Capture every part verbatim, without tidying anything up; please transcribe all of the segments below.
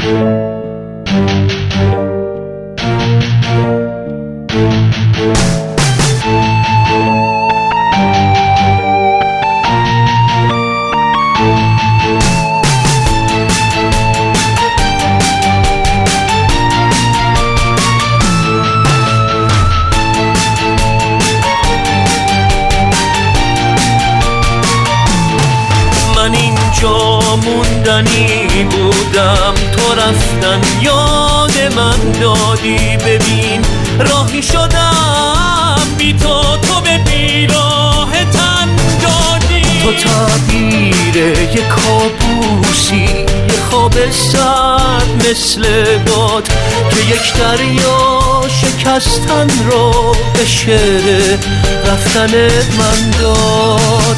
موندنی بودم، تو رفتن یاد من دادی. ببین راهی شدم بی تو، تو به بیراه تن دادی. تو تعبیر یه کابوسی، یه خواب سرد مثل باد که یک دریا شکستن رو به شعر رفتن من داد.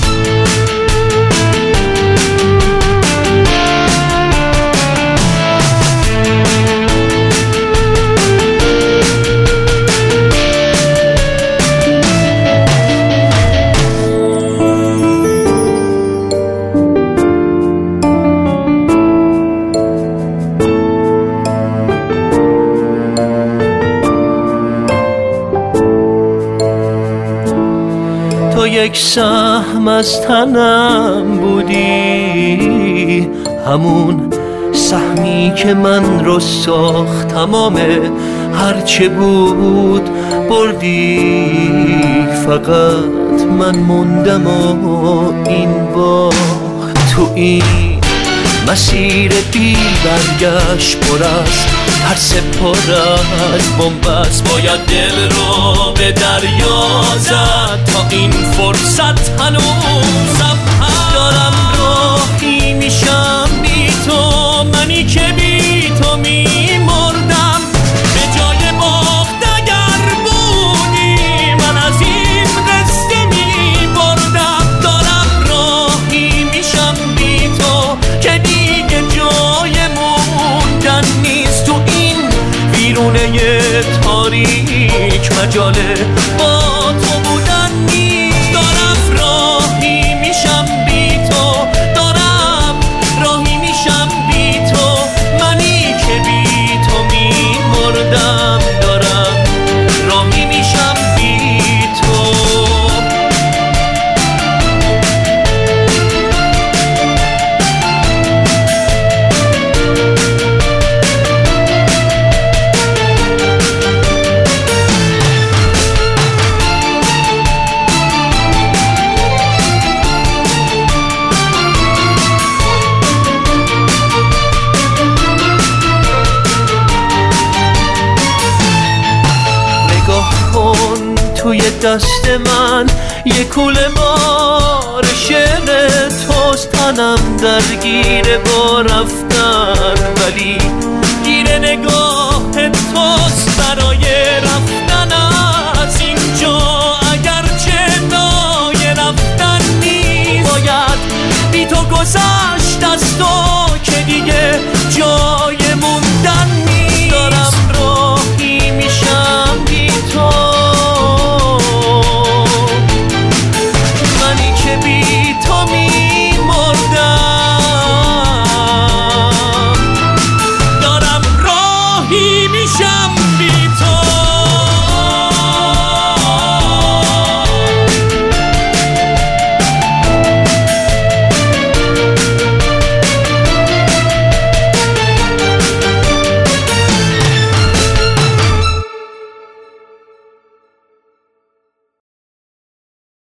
تو یک سهم از تنم بودی، همون سهمی که من رو ساخت. تمام هرچه بود بردی، فقط من موندم و این باخت. تو این مسیر بی برگشت پر از ترس، پر از بنبست، باید دل رو به دریا زد تا این فرصت هنوزم هست. دارم راهی میشم بی تو، منی که بی تو میمردم. به جای باخت اگر بودی، من از این قصه میبردم. دارم راهی میشم بی تو که دیگه جای موندن نیست. تو این ویرونه تاریک مجاله با تو بودن نیست. دارم راهی میشم بی تو، دارم راهی میشم بی تو، منی که بی تو میمردم. دارم راهی میشم بی تو. توی دست من یه کوله بار شعر توست، تنم درگیر با رفتن، ولی